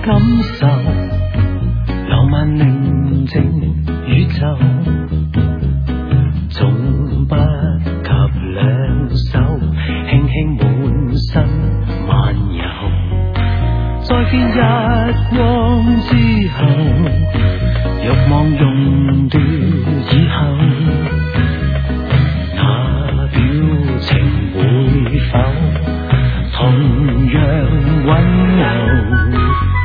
感受，浪漫寧靜宇宙，總不及兩手輕輕滿身漫遊，再見日光之後，慾望溶掉以後，那表情會否同樣溫柔？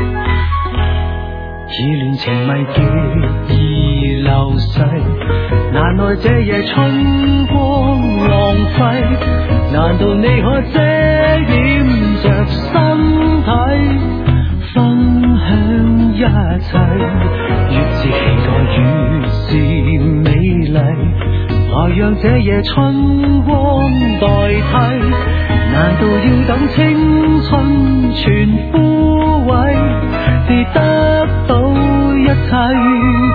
以戀情迷結而流逝，難耐這夜春光浪費，難道你可遮掩着身體，分享一切？越是期待越是美麗，來讓這夜春光代替，難道要等青春全枯萎，至得到一切？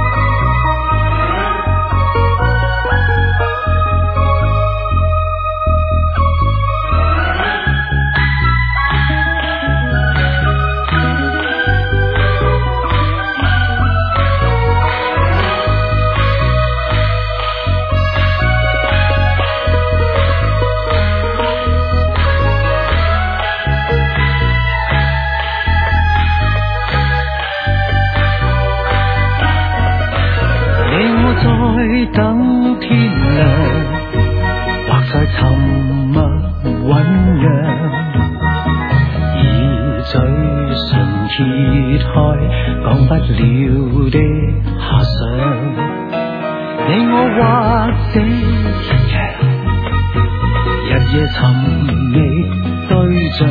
等天亮，或在沉默醞釀，以嘴唇揭開講不了的遐想。你我或者一樣，日夜尋覓對象，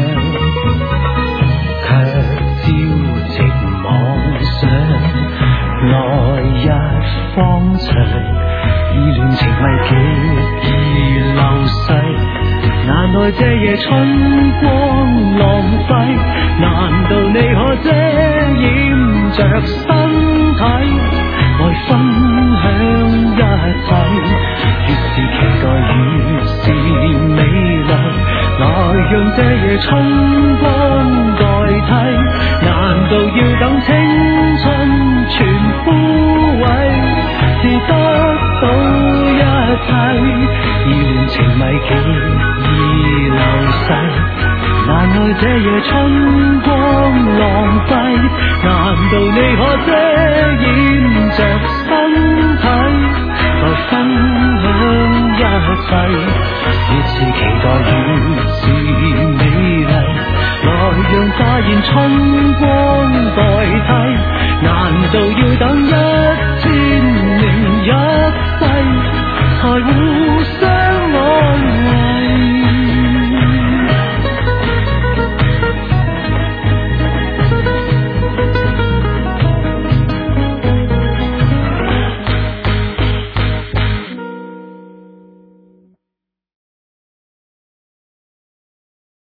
卻朝夕妄想來日方長。以戀情迷結而流逝，難耐這夜春光浪費，難道你可遮掩着身體，來分享一切？越是期待越是美麗，來讓這夜春光代替，難道要等青春全枯萎，至得到一切？以戀情迷結而流逝，難耐這夜春光浪費，難道你可遮掩着身體，來分享一切？越是期待越是美麗，來讓乍現春光